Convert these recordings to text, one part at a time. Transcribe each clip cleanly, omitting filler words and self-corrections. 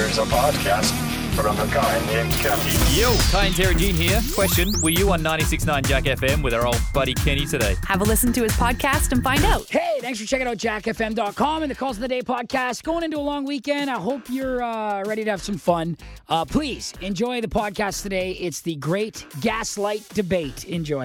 Here's a podcast from a guy named Kenny. Yo, Kai and Tara Jean here. Question, were you on 96.9 Jack FM with our old buddy Kenny today? Have a listen to his podcast and find out. Hey, thanks for checking out jackfm.com and the Calls of the Day podcast. Going into a long weekend. I hope you're ready to have some fun. Please enjoy the podcast today. It's the Great Gaslight Debate. Enjoy.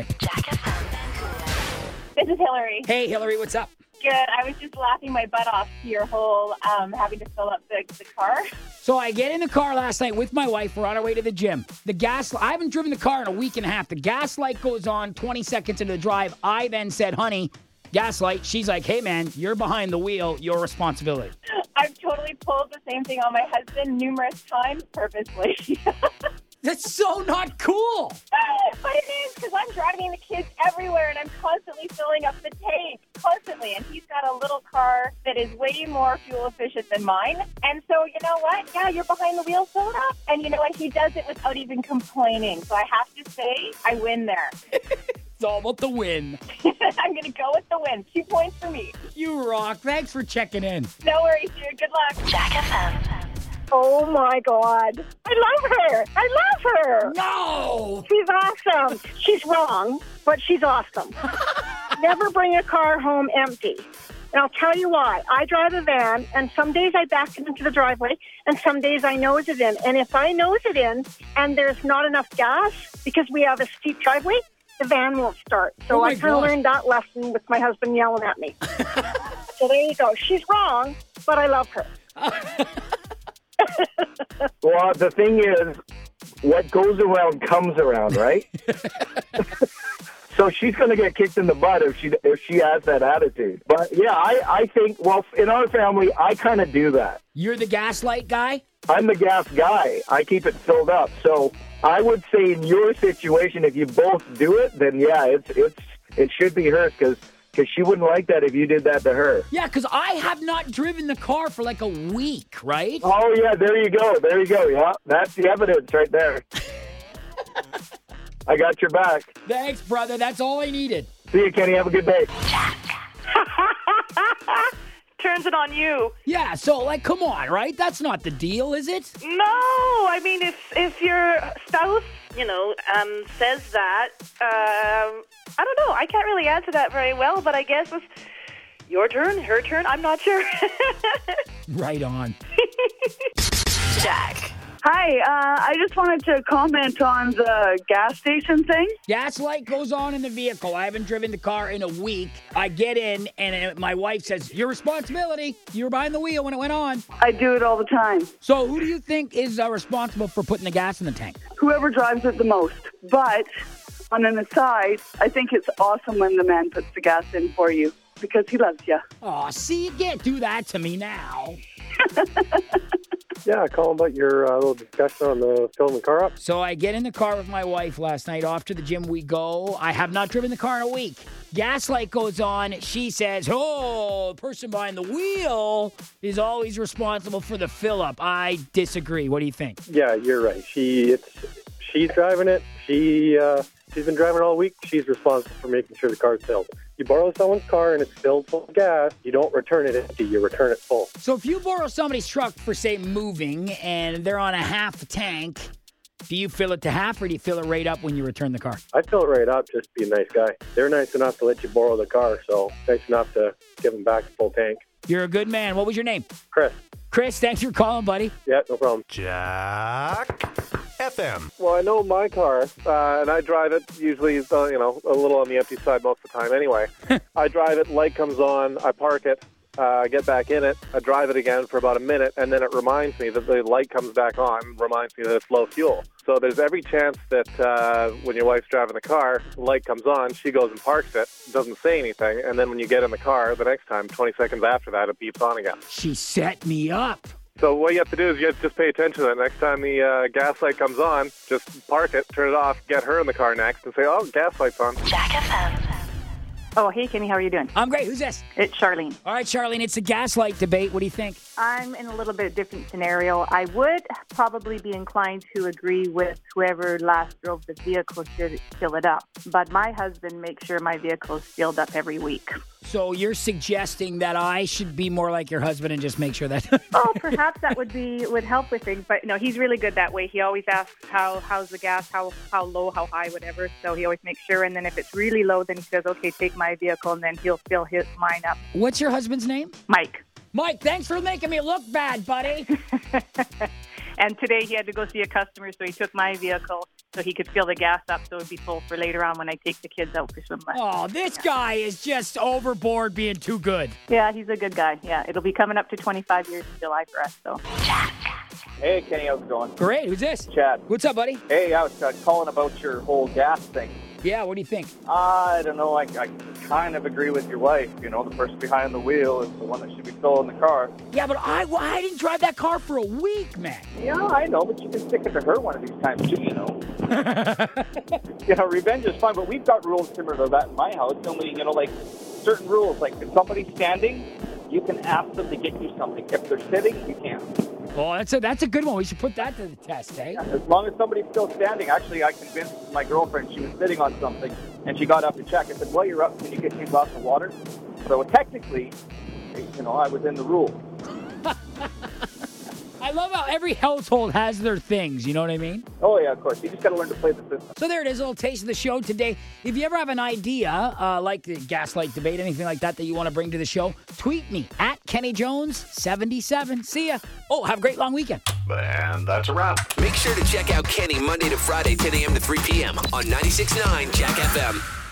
This is Hillary. Hey, Hillary, what's up? Good. I was just laughing my butt off to your whole having to fill up the car. So I get in the car last night with my wife. We're on our way to the gym. I haven't driven the car in a week and a half. The gas light goes on 20 seconds into the drive. I then said, honey, gas light. She's like, hey, man, you're behind the wheel. Your responsibility. I've totally pulled the same thing on my husband numerous times purposely. That's so not cool. But it is, because I'm driving the kids everywhere and I'm constantly filling up the tank. Constantly. And he's got a little car that is way more fuel efficient than mine. And so, you know what? Yeah, you're behind the wheel, fill it up. And you know what? He does it without even complaining. So I have to say, I win there. It's all about the win. I'm going to go with the win. 2 points for me. You rock. Thanks for checking in. No worries, dude. Good luck. Jack FM. Oh my God. I love her. I love her. No! She's awesome. She's wrong, but she's awesome. Never bring a car home empty. And I'll tell you why. I drive a van, and some days I back it into the driveway, and some days I nose it in. And if I nose it in and there's not enough gas because we have a steep driveway, the van won't start. So I kind of learned that lesson with my husband yelling at me. So there you go. She's wrong, but I love her. Well, the thing is, what goes around comes around, right? So she's going to get kicked in the butt if she has that attitude. But yeah, I think, well, in our family, I kind of do that. You're the gaslight guy? I'm the gas guy. I keep it filled up. So I would say in your situation, if you both do it, then yeah, it should be hers because she wouldn't like that if you did that to her. Yeah, because I have not driven the car for like a week, right? Oh, yeah, there you go. There you go. Yeah, that's the evidence right there. I got your back. Thanks, brother. That's all I needed. See you, Kenny. Have a good day. Turns it on you. Yeah, so, like, come on, right? That's not the deal, is it? No, I mean, if your spouse, says that, I don't know. I can't really answer that very well, but I guess it's your turn, her turn. I'm not sure. Right on. Jack. Hi, I just wanted to comment on the gas station thing. Gas light goes on in the vehicle. I haven't driven the car in a week. I get in, and my wife says, your responsibility. You were behind the wheel when it went on. I do it all the time. So who do you think is responsible for putting the gas in the tank? Whoever drives it the most. But on an aside, I think it's awesome when the man puts the gas in for you because he loves you. Oh, see, you can't do that to me now. Yeah, call about your little discussion on the filling the car up. So I get in the car with my wife last night. Off to the gym we go. I have not driven the car in a week. Gas light goes on. She says, oh, the person behind the wheel is always responsible for the fill-up. I disagree. What do you think? Yeah, you're right. She's driving it. She's been driving all week. She's responsible for making sure the car's filled. You borrow someone's car and it's filled full of gas, you don't return it empty, you return it full. So if you borrow somebody's truck for, say, moving, and they're on a half tank, do you fill it to half or do you fill it right up when you return the car? I fill it right up just to be a nice guy. They're nice enough to let you borrow the car, so nice enough to give them back a full tank. You're a good man. What was your name? Chris. Chris, thanks for calling, buddy. Yeah, no problem. Jack FM. Well, I know my car, and I drive it usually, a little on the empty side most of the time anyway. I drive it, light comes on, I park it, I get back in it, I drive it again for about a minute, and then it reminds me that the light comes back on, reminds me that it's low fuel. So there's every chance that when your wife's driving the car, the light comes on, she goes and parks it, doesn't say anything, and then when you get in the car, the next time, 20 seconds after that, it beeps on again. She set me up. So what you have to do is you have to just pay attention to that. Next time the gas light comes on, just park it, turn it off, get her in the car next, and say, oh, gas light's on. Jack FM. Oh, hey, Kenny, how are you doing? I'm great. Who's this? It's Charlene. All right, Charlene, it's a gaslight debate. What do you think? I'm in a little bit different scenario. I would probably be inclined to agree with whoever last drove the vehicle should fill it up. But my husband makes sure my vehicle is filled up every week. So you're suggesting that I should be more like your husband and just make sure that... Oh, perhaps that would help with things. But no, he's really good that way. He always asks how's the gas, how low, how high, whatever. So he always makes sure. And then if it's really low, then he says, okay, take my vehicle. And then he'll fill mine up. What's your husband's name? Mike. Mike, thanks for making me look bad, buddy. And today he had to go see a customer, so he took my vehicle so he could fill the gas up so it would be full for later on when I take the kids out for swim lessons. Oh, this guy is just overboard being too good. Yeah, he's a good guy. Yeah, it'll be coming up to 25 years in July for us. So. Hey, Kenny, how's it going? Great. Who's this? Chad. What's up, buddy? Hey, I was calling about your whole gas thing. Yeah, what do you think? I don't know. I kind of agree with your wife. You know, the person behind the wheel is the one that should be filling the car. Yeah, but I didn't drive that car for a week, man. Yeah, I know, but you can stick it to her one of these times too, you know. You know, revenge is fun, but we've got rules similar to that in my house. Only, you know, like certain rules. Like if somebody's standing, you can ask them to get you something. If they're sitting, you can't. Oh, that's a good one. We should put that to the test, eh? Yeah, as long as somebody's still standing. Actually, I convinced my girlfriend she was sitting on something, and she got up to check. I said, "While you're up, can you get me a glass of water?" So technically, you know, I was in the rule. I love how every household has their things, you know what I mean? Oh, yeah, of course. You just got to learn to play the system. So there it is, a little taste of the show today. If you ever have an idea, like the gaslight debate, anything like that you want to bring to the show, tweet me at KennyJones77. See ya. Oh, have a great long weekend. And that's a wrap. Make sure to check out Kenny Monday to Friday, 10 a.m. to 3 p.m. on 96.9 Jack FM.